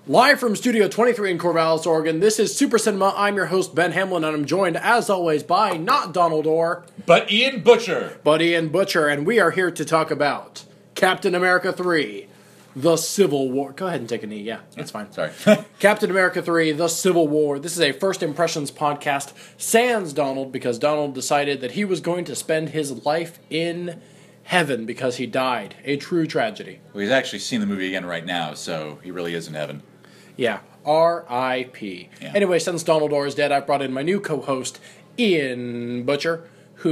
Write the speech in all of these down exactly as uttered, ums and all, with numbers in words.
Live from Studio twenty-three in Corvallis, Oregon, this is Super Cinema. I'm your host, Ben Hamlin, and I'm joined, as always, by not Donald Orr, but Ian Butcher. But Ian Butcher, and we are here to talk about Captain America three, The Civil War. Go ahead and take a knee, yeah, that's fine. Sorry. Captain America three, The Civil War. This is a First Impressions podcast, sans Donald, because Donald decided that he was going to spend his life in heaven because he died. A true tragedy. Well, he's actually seen the movie again right now, so he really is in heaven. Yeah, R I P Yeah. Anyway, since Donald Orr is dead, I've brought in my new co-host, Ian Butcher,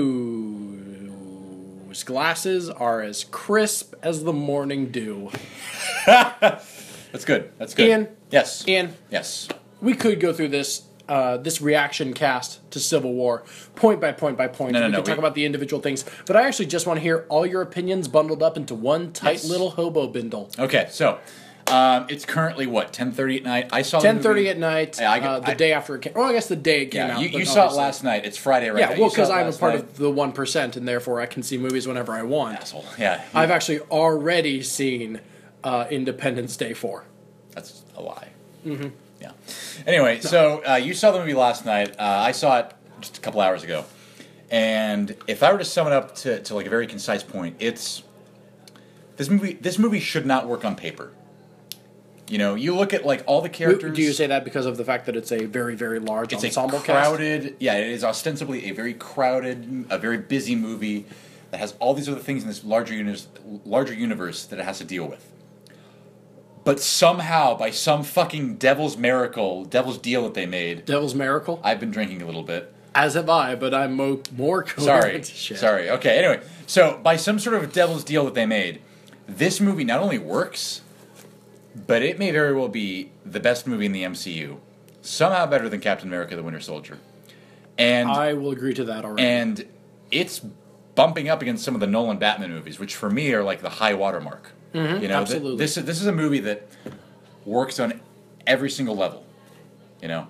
whose glasses are as crisp as the morning dew. That's good. That's good. Ian? Yes. Ian? Yes. We could go through this uh, this reaction cast to Civil War, point by point by point. No, no, we no, could talk we- about the individual things, but I actually just want to hear all your opinions bundled up into one tight Yes. little hobo bindle. Okay, so um, it's currently, what, ten thirty at night? I saw ten thirty the at night, Yeah, I- uh, the I- day after it came. Well, I guess the day it came Yeah, out. you, but you saw it obviously- last night. It's Friday right Yeah, now. well, You saw because it I'm a last part night. of the one percent, and therefore I can see movies whenever I want. Asshole. Yeah. I've actually already seen uh, Independence Day four. That's a lie. Mm-hmm. Yeah. Anyway, so uh, you saw the movie last night. Uh, I saw it just a couple hours ago. And if I were to sum it up to, to like a very concise point, it's this movie. This movie should not work on paper. You know, you look at like all the characters. Do you say that because of the fact that it's a very, very large It's ensemble a cast? crowded. Yeah, it is ostensibly a very crowded, a very busy movie that has all these other things in this larger universe, larger universe that it has to deal with. But somehow, by some fucking devil's miracle, devil's deal that they made, Devil's Miracle? I've been drinking a little bit. As have I, but I'm mo- more Sorry, coherent. Shit. sorry. Okay, anyway, so by some sort of devil's deal that they made, this movie not only works, but it may very well be the best movie in the M C U, somehow better than Captain America: The Winter Soldier, and I will agree to that already. and it's bumping up against some of the Nolan Batman movies, which for me are like the high watermark. Mm-hmm, you know, th- absolutely. this is this is a movie that works on every single level. You know.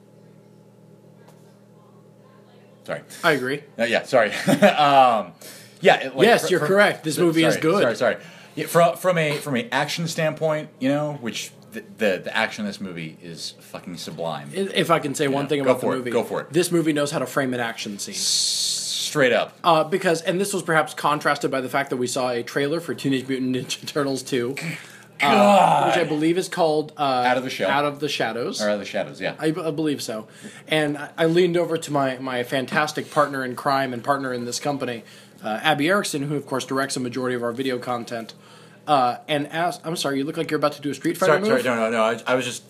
Sorry. I agree. Uh, yeah, sorry. um, yeah. It, like, Yes, fr- you're fr- correct. This movie is sorry, good. Sorry, sorry. Yeah, from from a from a action standpoint, you know, which the the, the action in this movie is fucking sublime. If I can say one Yeah, thing go about the for it, movie, go for it. This movie knows how to frame an action scene. Straight up. Uh, because, and this was perhaps contrasted by the fact that we saw a trailer for Teenage Mutant Ninja Turtles two, uh, which I believe is called uh, Out of the Shell. Out of the Shadows. Or the shadows, yeah. I, I believe so. And I, I leaned over to my, my fantastic partner in crime and partner in this company, uh, Abby Erickson, who, of course, directs a majority of our video content, uh, and asked, I'm sorry, you look like you're about to do a Street Fighter sorry, move? sorry, no, no, no. I, I was just.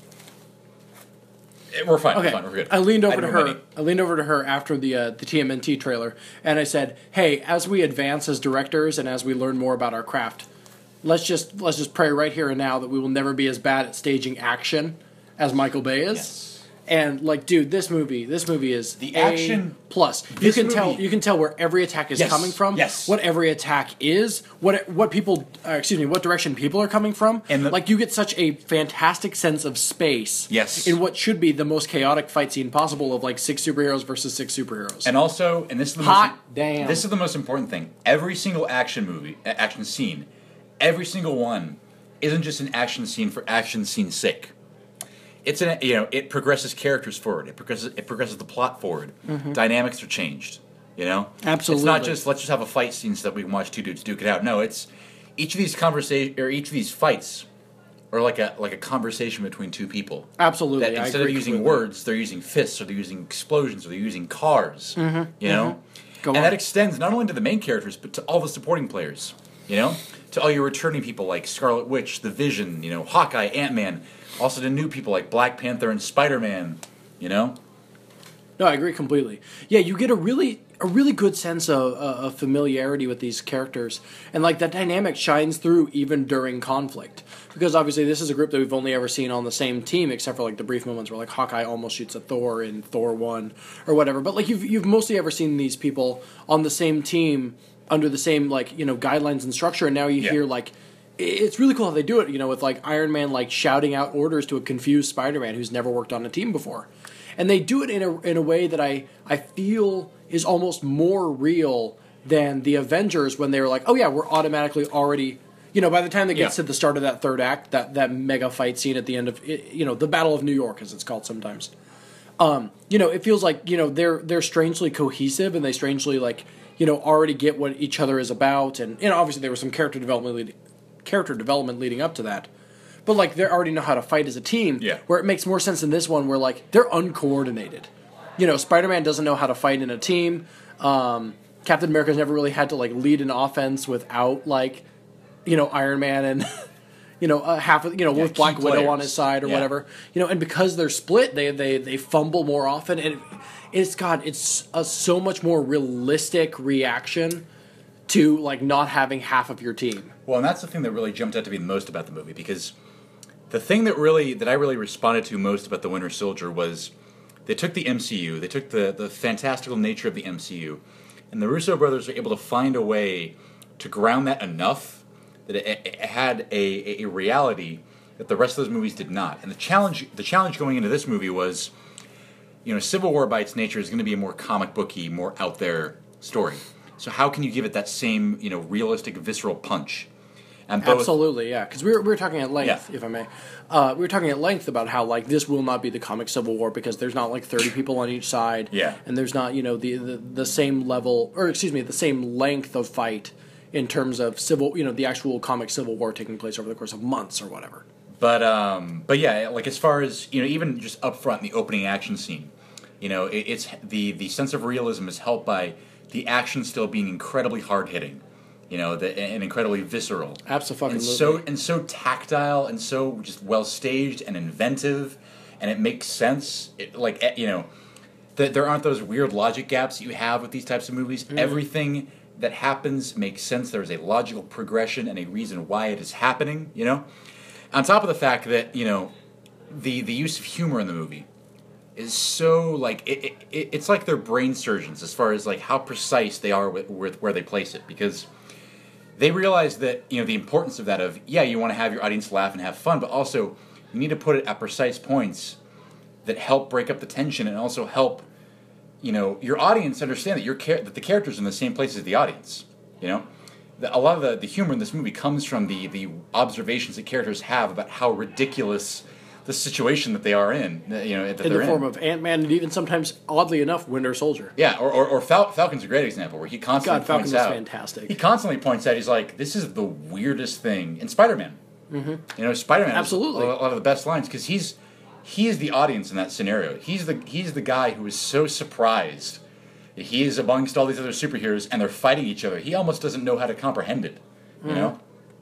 eh, We're fine. Okay, We're fine. We're good. I leaned over I to didn't know her. any- I leaned over to her after the uh, the T M N T trailer, and I said, "Hey, as we advance as directors and as we learn more about our craft, let's just let's just pray right here and now that we will never be as bad at staging action as Michael Bay is." Yes. And like, dude, this movie, this movie is The A action- plus. You this can tell, movie- you can tell where every attack is Yes, coming from. yes. What every attack is. What what people, uh, excuse me, what direction people are coming from. And the- like, you get such a fantastic sense of space. Yes. In what should be the most chaotic fight scene possible of like six superheroes versus six superheroes. And also, and this is the Hot most, damn. This is the most important thing. Every single action movie, a- action scene, every single one isn't just an action scene for action scene's sake. It's an you know it progresses characters forward. It progresses it progresses the plot forward. Dynamics are changed. You know, It's not Absolutely. just let's just have a fight scene so that we can watch two dudes duke it out. No, it's each of these conversation or each of these fights are like a like a conversation between two people. Absolutely, That I instead of agree using completely. words, they're using fists, or they're using explosions, or they're using cars. You know, Go and on. that extends not only to the main characters but to all the supporting players. You know, to all your returning people like Scarlet Witch, the Vision, you know, Hawkeye, Ant Man. Also to new people like Black Panther and Spider Man. You know, No, I agree completely. Yeah, you get a really a really good sense of, uh, of familiarity with these characters, and like that dynamic shines through even during conflict. Because obviously, this is a group that we've only ever seen on the same team, except for like the brief moments where like Hawkeye almost shoots at Thor in Thor one or whatever. But like you've you've mostly ever seen these people on the same team under the same like you know guidelines and structure, and now you Yeah. hear like. It's really cool how they do it, you know, with like Iron Man like shouting out orders to a confused Spider-Man who's never worked on a team before. And they do it in a in a way that I, I feel is almost more real than the Avengers when they were like, oh yeah, we're automatically already You know, by the time they get Yeah. to the start of that third act, that, that mega fight scene at the end of, you know, the Battle of New York, as it's called sometimes. Um, you know, it feels like, you know, they're they're strangely cohesive and they strangely, like, you know, already get what each other is about. And, you know, obviously there was some character development lead, character development leading up to that. But, like, they already know how to fight as a team. Yeah. Where it makes more sense in this one where, like, they're uncoordinated. You know, Spider-Man doesn't know how to fight in a team. Um, Captain America's never really had to, like, lead an offense without, like, you know, Iron Man and... You know, uh, half of you know, Yeah, with Black key Widow players. on his side or Yeah. whatever. You know, and because they're split, they they, they fumble more often, and it, it's God, it's a so much more realistic reaction to like not having half of your team. Well, and that's the thing that really jumped out to me the most about the movie, because the thing that really that I really responded to most about the Winter Soldier was they took the M C U, they took the the fantastical nature of the M C U, and the Russo brothers were able to find a way to ground that enough that it, it had a, a reality that the rest of those movies did not. And the challenge the challenge going into this movie was, you know, Civil War by its nature is going to be a more comic booky, more out there story. So how can you give it that same, you know, realistic, visceral punch? And both, Absolutely, yeah. Because we were we were talking at length, Yeah. if I may, uh, we were talking at length about how like this will not be the comic Civil War because there's not like thirty people on each side, Yeah. and there's not you know the, the the same level or excuse me the same length of fight in terms of civil you know the actual comic Civil War taking place over the course of months or whatever. But um, but yeah, like as far as you know, even just up front in the opening action scene, you know, it, it's the the sense of realism is helped by the action still being incredibly hard hitting, you know, the, and incredibly visceral, Absolutely. and so and so tactile and so just well staged and inventive, and it makes sense. It, like eh, you know, that there aren't those weird logic gaps that you have with these types of movies. Mm. Everything that happens makes sense. There is a logical progression and a reason why it is happening. You know. On top of the fact that, you know, the, the use of humor in the movie is so, like, it, it, it's like they're brain surgeons as far as, like, how precise they are with, with where they place it. Because they realize that, you know, the importance of that of, yeah, you want to have your audience laugh and have fun, but also you need to put it at precise points that help break up the tension and also help, you know, your audience understand that, your char- that the character's in the same place as the audience, you know? A lot of the, the humor in this movie comes from the, the observations that characters have about how ridiculous the situation that they are in, you know, that In they're the form in. of Ant-Man and even sometimes, oddly enough, Winter Soldier. Yeah, or, or, or Fal- Falcon's a great example where he constantly God, Falcon points was out. fantastic. He constantly points out, he's like, this is the weirdest thing. In Spider-Man. Mm-hmm. You know, Spider-Man Absolutely. has a lot of the best lines because he's, he is the audience in that scenario. He's the, he's the guy who is so surprised. He is amongst all these other superheroes and they're fighting each other. He almost doesn't know how to comprehend it. You know?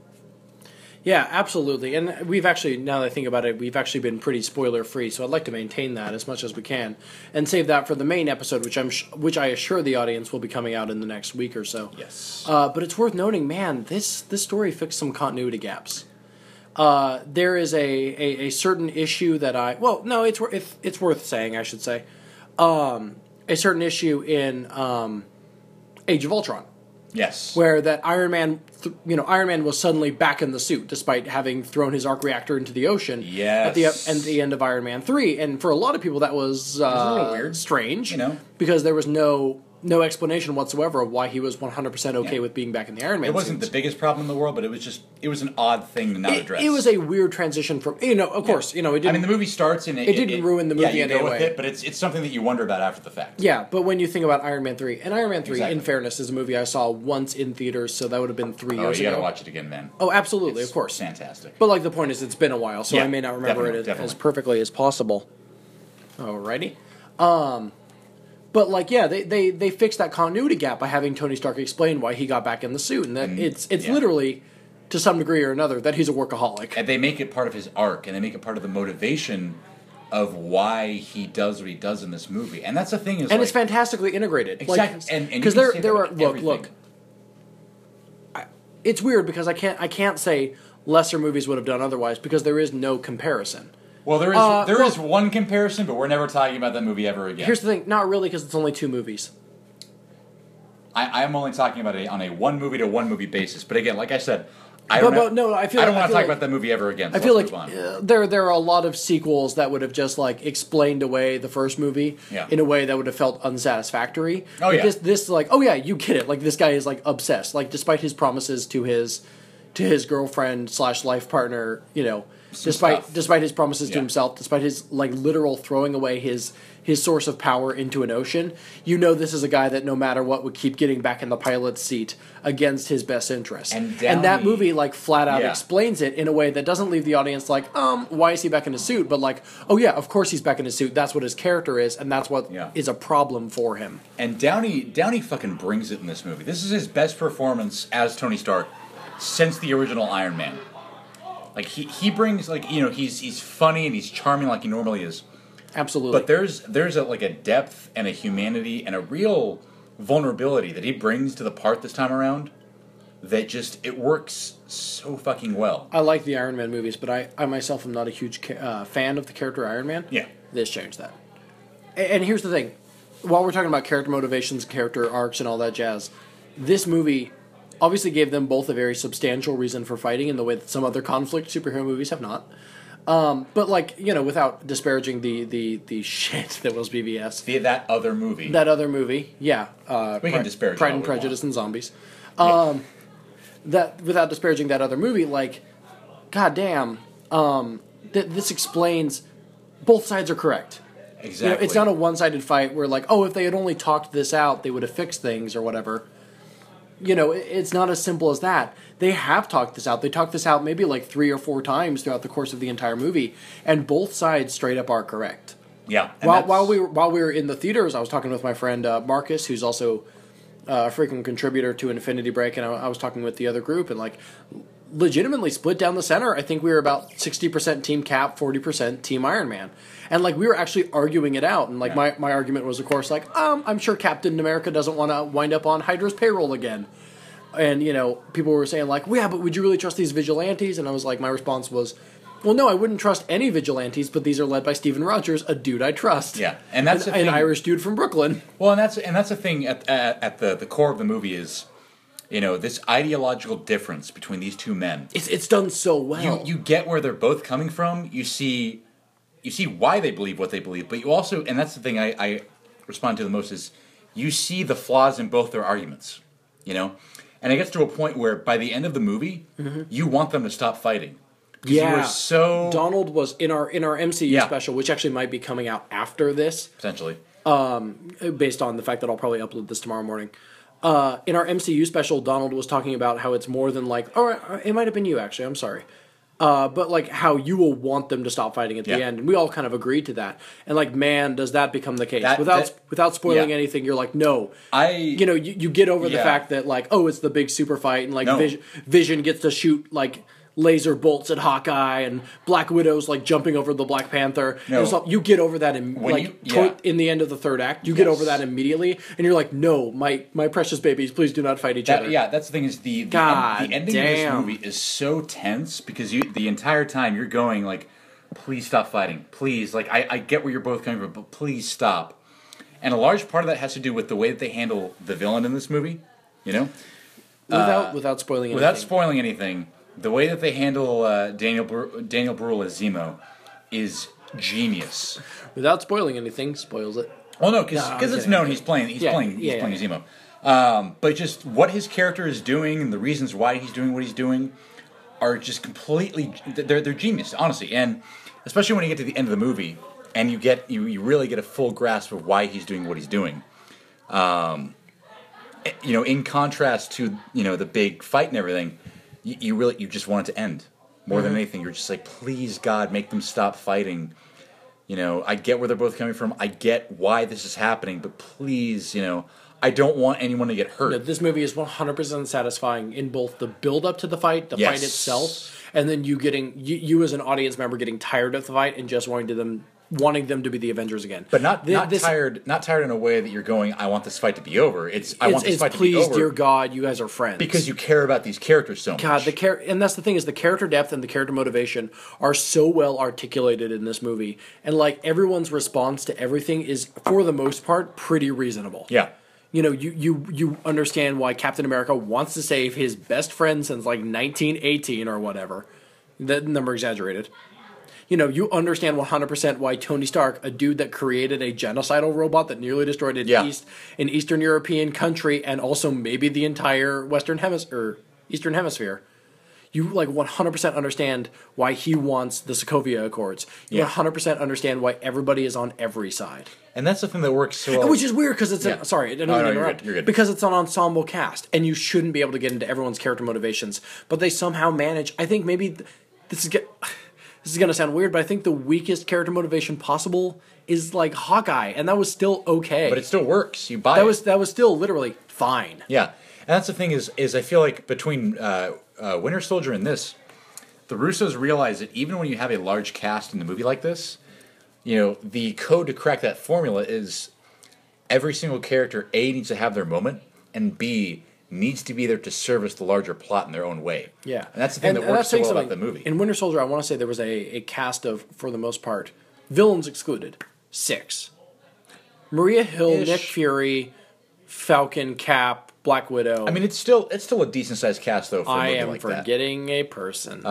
Yeah, absolutely. And we've actually, now that I think about it, we've actually been pretty spoiler free. So I'd like to maintain that as much as we can, and save that for the main episode, which I'm sh- which I assure the audience will be coming out in the next week or so. Yes. Uh, but it's worth noting, man, this this story fixed some continuity gaps. Uh, there is a, a, a certain issue that I well no it's wor- it's, it's worth saying I should say um, a certain issue in um, Age of Ultron. Yes. Where that Iron Man, th- you know, Iron Man was suddenly back in the suit despite having thrown his arc reactor into the ocean. Yes. At the at the end of Iron Man three, and for a lot of people that was, uh, a little weird. strange, You know. because there was no no explanation whatsoever of why he was one hundred percent okay Yeah. with being back in the Iron Man. It wasn't suits. the biggest problem in the world, but it was just it was an odd thing to not It, address. it was a weird transition from you know, of course, you know, it I didn't. mean, the movie starts and it, It didn't ruin the Yeah, movie you in go any with way. it, but it's it's something that you wonder about after the fact. Yeah, but when you think about Iron Man three, and Iron Man three, Exactly. in fairness, is a movie I saw once in theaters, so that would have been three Oh, years you ago. gotta watch it again, man. Oh, absolutely, It's of course. fantastic. But like the point is, it's been a while, so Yeah, I may not remember definitely, it as, definitely. as perfectly as possible. Alrighty, um, but like yeah, they, they they fixed that continuity gap by having Tony Stark explain why he got back in the suit, and that Mm, it's it's yeah. literally to some degree or another that he's a workaholic. And they make it part of his arc, and they make it part of the motivation of why he does what he does in this movie. And that's the thing is, and like, it's fantastically integrated. Exactly. Like, And- and you because can there say there that are about look everything. look. I, it's weird because I can't I can't say lesser movies would have done otherwise because there is no comparison. Well, there is Uh, there is well- one comparison, but we're never talking about that movie ever again. Here's the thing, not really because it's only two movies. I, I am only talking about it on a one movie to one movie basis. But again, like I said, I But- don't. but have- no, I feel I don't like- I want to feel talk like- about that movie ever again. So I feel let's like move on. uh, there there are a lot of sequels that would have just like explained away the first movie Yeah. in a way that would have felt unsatisfactory. Oh, But yeah. This this like oh yeah, you get it. Like this guy is like obsessed. Like despite his promises to his, to his girlfriend slash life partner, you know, despite stuff. despite his promises Yeah. to himself, despite his like literal throwing away his his source of power into an ocean, you know this is a guy that no matter what would keep getting back in the pilot's seat against his best interest. And and that Downey- movie like flat out Yeah. explains it in a way that doesn't leave the audience like, um, why is he back in his suit? But like, oh yeah, of course he's back in his suit. That's what his character is, and that's what is Yeah. a problem for him. And Downey Downey fucking brings it in this movie. This is his best performance as Tony Stark since the original Iron Man. Like he, he brings like you know he's he's funny and he's charming like he normally is. Absolutely. But there's there's a like a depth and a humanity and a real vulnerability that he brings to the part this time around that just it works so fucking well. I like the Iron Man movies, but I, I myself am not a huge ca- uh, fan of the character Iron Man. Yeah. This changed that. A- And here's the thing. While we're talking about character motivations, character arcs, and all that jazz, this movie obviously gave them both a very substantial reason for fighting in the way that some other conflict superhero movies have not. Um, but, like, you know, without disparaging the, the, the shit that was B V S. The, that other movie. That other movie, yeah. Uh, We can disparage Pride all and we Prejudice want. and Zombies. Um, that without disparaging that other movie, like, goddamn, um, th- this explains both sides are correct. exactly. You know, it's not a one-sided fight where, like, oh, if they had only talked this out, they would have fixed things or whatever. You know, it- it's not as simple as that. They have talked this out. They talked this out maybe like three or four times throughout the course of the entire movie, and both sides straight up are correct. yeah. and While, that's- while we were while we were in the theaters, I was talking with my friend uh, Marcus, who's also uh, a frequent contributor to Infinity Break, and I, I was talking with the other group, and like legitimately split down the center. I think we were about sixty percent Team Cap, forty percent Team Iron Man, and like we were actually arguing it out. And like Yeah. my my argument was, of course, like um, I'm sure Captain America doesn't want to wind up on Hydra's payroll again. And, you know, people were saying, like, well, yeah, but would you really trust these vigilantes? And I was like, my response was, well, no, I wouldn't trust any vigilantes, but these are led by Steven Rogers, a dude I trust. Yeah, and that's an, the an thing- Irish dude from Brooklyn. Well, and that's and that's the thing at at, at the, the core of the movie is, you know, this ideological difference between these two men. It's it's done so well. You you get where they're both coming from. You see, you see why they believe what they believe, but you also, and that's the thing I, I respond to the most is, you see the flaws in both their arguments. You know, and it gets to a point where by the end of the movie, you want them to stop fighting. Because yeah, you were so Donald was in our in our M C U Yeah. special, which actually might be coming out after this, potentially. based on the fact that I'll probably upload this tomorrow morning. Uh, in our M C U special, Donald was talking about how it's more than like, oh, it might have been you actually. I'm sorry. Uh, but like how you will want them to stop fighting at the Yeah. end, and we all kind of agreed to that. And like, man, does that become the case? That- without that- without spoiling yeah. anything, you're like, no. I You know, you, you get over the Yeah. fact that like, oh, it's the big super fight, and like No. Vision, Vision gets to shoot like laser bolts at Hawkeye, and Black Widow's like jumping over the Black Panther. No. And so you get over that in, When like you- to- yeah. in the end of the third act. You get Yes. over that immediately, and you're like, no, my my precious babies, please do not fight each That, other. yeah, that's the thing is the the, God end, the ending damn. of this movie is so tense because you the entire time you're going like, please stop fighting, please. Like I, I get where you're both coming from, but please stop. And a large part of that has to do with the way that they handle the villain in this movie. You know, without without spoiling anything. without spoiling anything, the way that they handle uh, Daniel Bru- Daniel Bruhl as Zemo is genius. without spoiling anything, spoils it. Well, no, because No, I'm it's kidding, known I'm he's playing he's Yeah, playing he's yeah, playing yeah. Zemo. Um, but just what his character is doing and the reasons why he's doing what he's doing are just completely they're they're genius, honestly. And especially when you get to the end of the movie and you get you, you really get a full grasp of why he's doing what he's doing. Um, you know, in contrast to you know the big fight and everything, you, you really you just want it to end more Mm-hmm. than anything. You're just like, please God, make them stop fighting. You know, I get where they're both coming from. I get why this is happening, but please, you know, I don't want anyone to get hurt. No, this movie is one hundred percent satisfying in both the build up to the fight, the Yes. fight itself, and then you getting you, you as an audience member getting tired of the fight and just wanting to them wanting them to be the Avengers again. But not Thi- not this- tired, not tired in a way that you're going, I want this fight to be over. It's I It's, want this it's fight to be please, over dear God, you guys are friends because you care about these characters so much. God, the char- and that's the thing is the character depth and the character motivation are so well articulated in this movie, and like everyone's response to everything is for the most part pretty reasonable. Yeah. You know, you, you you understand why Captain America wants to save his best friend since like nineteen eighteen or whatever. That number exaggerated. You know, you understand one hundred percent why Tony Stark, a dude that created a genocidal robot that nearly destroyed an, Yeah. East, an Eastern European country and also maybe the entire Western Hemisphere, Eastern Hemisphere. You like one hundred percent understand why he wants the Sokovia Accords. You Yeah. one hundred percent understand why everybody is on every side. And that's the thing that works so well. Which is weird because it's Yeah. a, sorry, I didn't No, mean no, to you're interrupt. good, you're good. Because it's an ensemble cast, and you shouldn't be able to get into everyone's character motivations. But they somehow manage. I think maybe th- this is get, this is gonna sound weird, but I think the weakest character motivation possible is like Hawkeye, and that was still okay. But it still works. You buy that it. was that was still literally fine. Yeah, and that's the thing is is I feel like between uh, uh, Winter Soldier and this, the Russos realize that even when you have a large cast in a movie like this, you know, the code to crack that formula is every single character A needs to have their moment, and B needs to be there to service the larger plot in their own way. Yeah, and that's the thing and, that and works that's so saying well about something. the movie. In Winter Soldier, I want to say there was a, a cast of, for the most part, villains excluded, six: Maria Hill, Ish. Nick Fury, Falcon, Cap, Black Widow. I mean, it's still it's still a decent sized cast though for a I movie am like that. forgetting a person.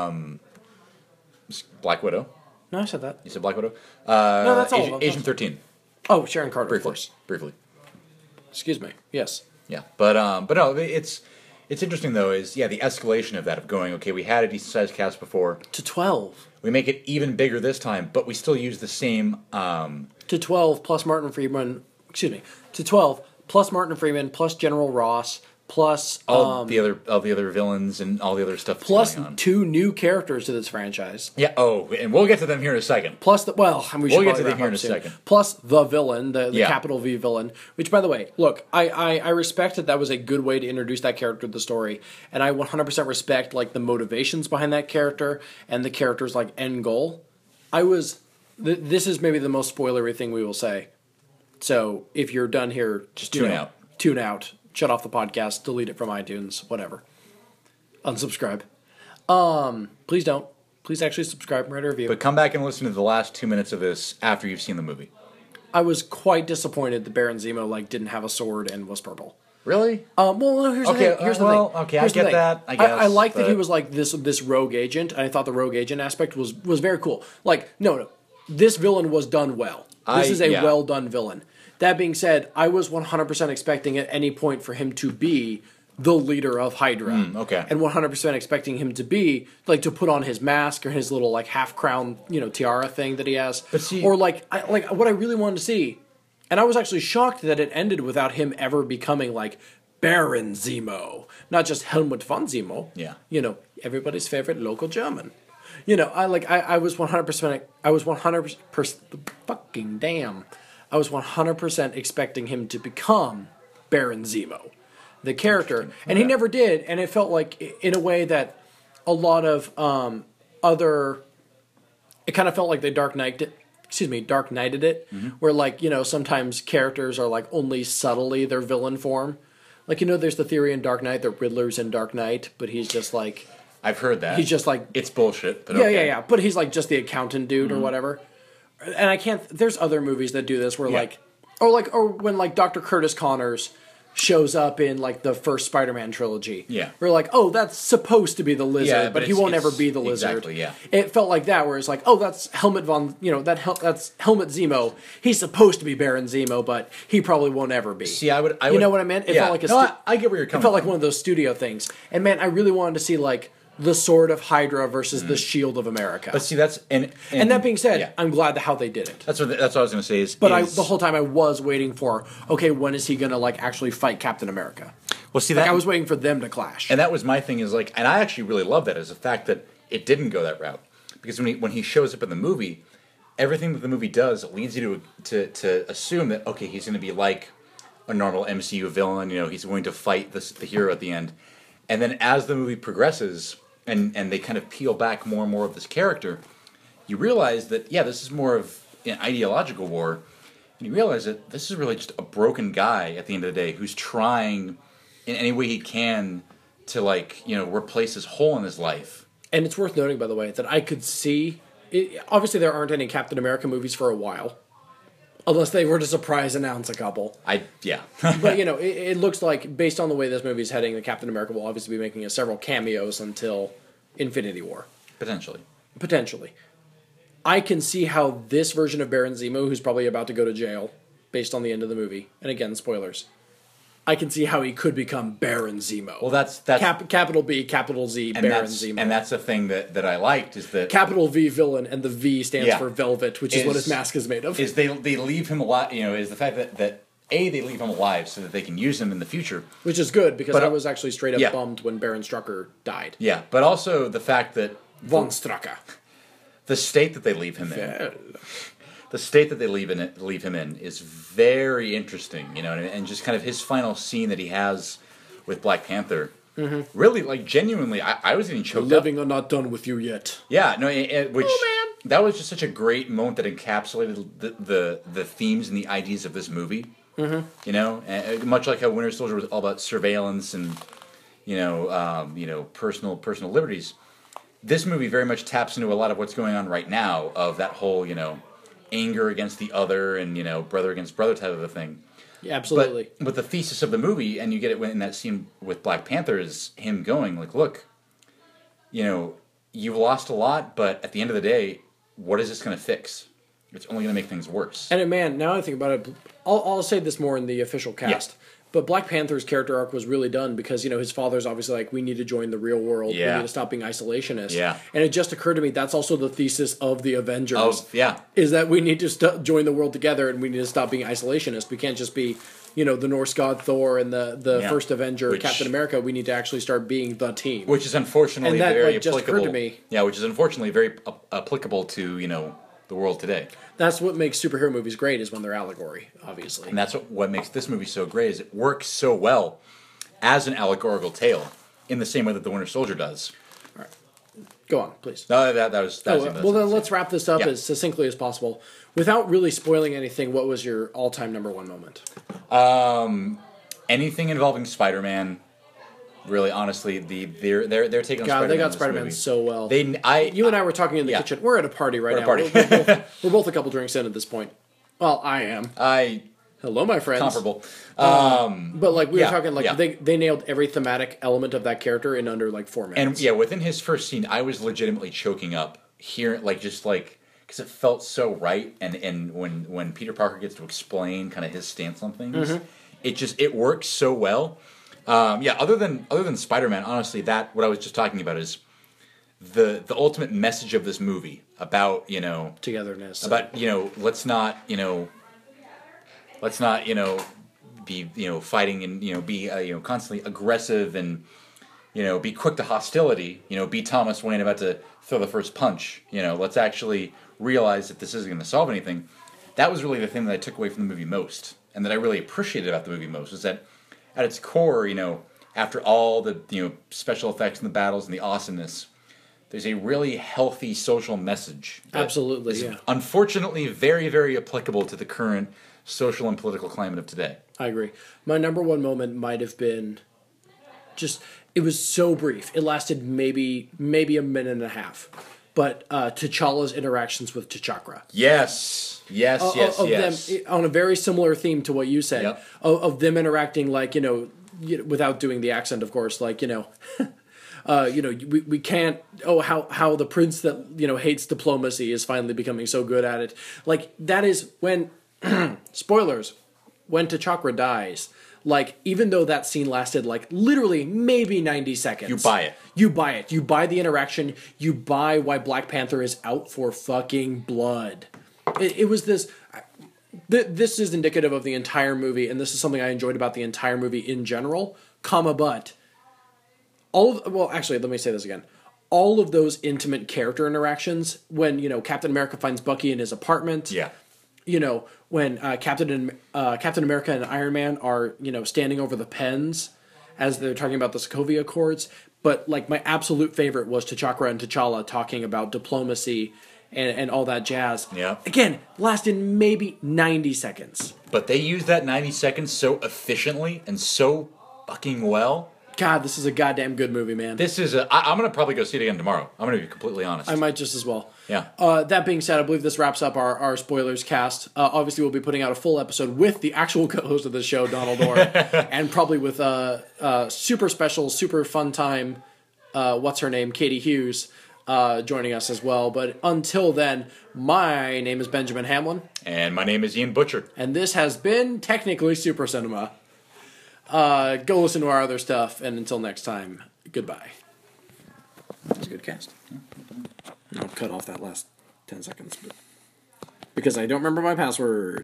Black Widow. no, I said that. You said Black Widow. Uh, No, that's all Agent, of them. Agent thirteen. Oh, Sharon Carter, Briefly. of course. Briefly. Excuse me. Yes. Yeah, but um, but no, it's it's interesting though. Is yeah, the escalation of that of going. Okay, we had a decent sized cast before. To twelve. We make it even bigger this time, but we still use the same. Um, To twelve plus Martin Freeman. Excuse me. To twelve plus Martin Freeman plus General Ross plus all um, the other all the other villains and all the other stuff that's plus going on. two new characters to this franchise. Yeah. Oh, and we'll get to them here in a second. Plus the well, we should We'll get probably to them wrap here up in a soon. second. Plus the villain, the, the Yeah. capital V villain. Which, by the way, look, I, I I respect that that was a good way to introduce that character to the story, and I one hundred percent respect like the motivations behind that character and the character's like end goal. I was. Th- this is maybe the most spoilery thing we will say. So if you're done here, Just you tune know, out. Tune out. Shut off the podcast. Delete it from iTunes. Whatever. Unsubscribe. Um, please don't. Please actually subscribe and write a review. But come back and listen to the last two minutes of this after you've seen the movie. I was quite disappointed that Baron Zemo like didn't have a sword and was purple. Really? Um, well, no, here's Okay, the thing. Here's uh, well, the thing. okay, I Here's the get thing. that, I I, guess, like that he but- was like this this rogue agent, and I thought the rogue agent aspect was was very cool. Like, no, no, this villain was done well. This I- is a yeah. well done villain. That being said, I was one hundred percent expecting at any point for him to be the leader of Hydra. Mm, okay. And one hundred percent expecting him to be like to put on his mask or his little like half crown, you know, tiara thing that he has. But see- or like I, like what I really wanted to see. And I was actually shocked that it ended without him ever becoming like Baron Zemo, not just Helmut von Zemo. Yeah. You know, everybody's favorite local German. You know, I like I, I was one hundred percent I was one hundred percent fucking damn. I was one hundred percent expecting him to become Baron Zemo, the character. And he Okay. never did, and it felt like i- in a way that a lot of um, other it kind of felt like they Dark Knight excuse me, Dark Knighted it, Mm-hmm. where like, you know, sometimes characters are like only subtly their villain form. Like, you know, there's the theory in Dark Knight that Riddler's in Dark Knight, but he's just like, I've heard that. he's just like, It's bullshit, but yeah, okay. yeah, yeah. But he's like just the accountant dude Mm-hmm. or whatever. And I can't, there's other movies that do this where Yeah. like, or like, or when like Doctor Curtis Connors shows up in like the first Spider-Man trilogy. Yeah. We're like, oh, that's supposed to be the lizard, Yeah, but, but he it's- won't ever it's- be the lizard. exactly, yeah. It felt like that, where it's like, oh, that's Helmut von, you know, that Hel- that's Helmut Zemo. He's supposed to be Baron Zemo, but he probably won't ever be. See, I would. I you would, know what I meant? It yeah. felt like a no, stu- I, I get where you're coming It felt like from. one of those studio things. And man, I really wanted to see like the Sword of Hydra versus the Shield of America. But see, that's and and, and that being said, yeah. I'm glad that how they did it. that's what that's what I was going to say. Is But I, is- the whole time I was waiting for, okay, when is he gonna like actually fight Captain America? well, see Like that I was waiting for them to clash. and that was my thing. Is like, and I actually really love that is the fact that it didn't go that route because when he when he shows up in the movie, everything that the movie does leads you to to to assume that okay, he's going to be like a normal M C U villain. You know, he's going to fight the the hero at the end, and then as the movie progresses. And, and they kind of peel back more and more of this character, you realize that, yeah, this is more of an ideological war. And you realize that this is really just a broken guy at the end of the day who's trying in any way he can to, like, you know, replace his hole in his life. And it's worth noting, by the way, that I could see. It, obviously, there aren't any Captain America movies for a while, unless they were to surprise announce a couple. I, yeah. But you know, it, it looks like based on the way this movie is heading, that Captain America will obviously be making a several cameos until Infinity War, Potentially. potentially. I can see how this version of Baron Zemo, who's probably about to go to jail, based on the end of the movie, and again, spoilers, I can see how he could become Baron Zemo. Well, that's that's Cap, capital B, capital Z, and Baron that's Zemo. and that's the thing that, that I liked is that capital V villain, and the V stands Yeah. for Velvet, which is, Is- what his mask is made of. is they they leave him alive. You know, is the fact that that A, they leave him alive so that they can use him in the future. Which is good, because But, uh, I was actually straight up yeah. bummed when Baron Strucker died. Yeah, but also the fact that Von Strucker. the state that they leave him in, Well, the state that they leave in it, leave him in, is very interesting. You know, and, and just kind of his final scene that he has with Black Panther. Mm-hmm. Really, like genuinely, I, I was getting choked up. living are not done with you yet. Yeah, no, it, it- which Oh, man. that was just such a great moment that encapsulated the the, the themes and the ideas of this movie. Mm-hmm. You know, and, uh, much like how Winter Soldier was all about surveillance and you know, um, you know, personal personal liberties. This movie very much taps into a lot of what's going on right now of that whole you know anger against the other and you know brother against brother type of a thing. Yeah, absolutely. But, but the thesis of the movie, and you get it in that scene with Black Panther, is him going like, "Look, you know, you've lost a lot, but at the end of the day, what is this going to fix? It's only going to make things worse." And man, now I think about it, I'll, I'll say this more in the official cast. Yeah. But Black Panther's character arc was really done because, you know, his father's obviously like, we need to join the real world. Yeah. We need to stop being isolationist. Yeah. And it just occurred to me, that's also the thesis of the Avengers. Oh, yeah. Is that we need to st- join the world together and we need to stop being isolationist. We can't just be, you know, the Norse god Thor and the, the Yeah. first Avenger, Which- Captain America. We need to actually start being the team. Which is unfortunately And that, very like, just occurred applicable. to me. Yeah, which is unfortunately very uh, applicable to you know the world today. That's what makes superhero movies great, is when they're allegory, obviously. And that's what, what makes this movie so great is it works so well as an allegorical tale in the same way that the Winter Soldier does. Go on, please. No, that, that was that Oh, was well, then let's wrap this up Yeah. as succinctly as possible. Without really spoiling anything, what was your all-time number one moment? anything involving Spider-Man. Really, honestly, the they're they're they're taking on God, Spider-Man they got in this Spider-Man movie. so well. They I You and I were talking in the Yeah. kitchen. We're at a party right We're now. at a party. We're, we're both, we're both a couple drinks in at this point. Well, I am. I Hello, my friends. comparable. Um, But like we Yeah, were talking, like yeah. they they nailed every thematic element of that character in under like four and minutes. yeah, within his first scene, I was legitimately choking up here, like just like because it felt so right. And and when when Peter Parker gets to explain kind of his stance on things, Mm-hmm. it just it works so well. Um, yeah, other than other than Spider-Man, honestly, that what I was just talking about is the the ultimate message of this movie about you know Togetherness. about you know let's not you know let's not you know be you know fighting and you know be uh, you know constantly aggressive and you know be quick to hostility, you know be Thomas Wayne about to throw the first punch, you know let's actually realize that this isn't going to solve anything. That was really the thing that I took away from the movie most, and that I really appreciated about the movie most, was that at its core, you know after all the you know special effects and the battles and the awesomeness, there's a really healthy social message that Absolutely, is yeah. unfortunately very, very applicable to the current social and political climate of today. I agree. My number one moment might have been just, it was so brief. It lasted maybe maybe a minute and a half. But uh, T'Challa's interactions with T'Chakra. Yes, yes, Uh, yes, of yes. them, on a very similar theme to what you said, Yep. of, of them interacting like, you know, you know, without doing the accent, of course, like, you know, uh, you know, we, we can't, oh, how, how the prince that, you know, hates diplomacy is finally becoming so good at it. Like, that is when, spoilers, when T'Chakra dies, like, even though that scene lasted, like, literally maybe ninety seconds. You buy it. You buy it. You buy the interaction. You buy why Black Panther is out for fucking blood. It, it was this... Th- this is indicative of the entire movie, and this is something I enjoyed about the entire movie in general, comma, but... all of, well, actually, let me say this again. All of those intimate character interactions, when, you know, Captain America finds Bucky in his apartment... Yeah. You know, when uh, Captain and uh, Captain America and Iron Man are, you know, standing over the pens as they're talking about the Sokovia Accords. But, like, my absolute favorite was T'Chakra and T'Challa talking about diplomacy and, and all that jazz. Yeah. Again, lasted maybe ninety seconds. But they use that ninety seconds so efficiently and so fucking well. God, this is a goddamn good movie, man. This is a... I, I'm going to probably go see it again tomorrow. I'm going to be completely honest. I might just as well. Yeah. Uh, that being said, I believe this wraps up our, our spoilers cast. Uh, obviously, we'll be putting out a full episode with the actual co-host of the show, Donald Orr, and probably with a uh, uh, super special, super fun time, uh, what's her name, Katie Hughes, uh, joining us as well. But until then, my name is Benjamin Hamlin. And my name is Ian Butcher. And this has been technically Super Cinema. Uh, go listen to our other stuff, and until next time, goodbye. That was a good cast. I'll cut off that last ten seconds, but, because I don't remember my password.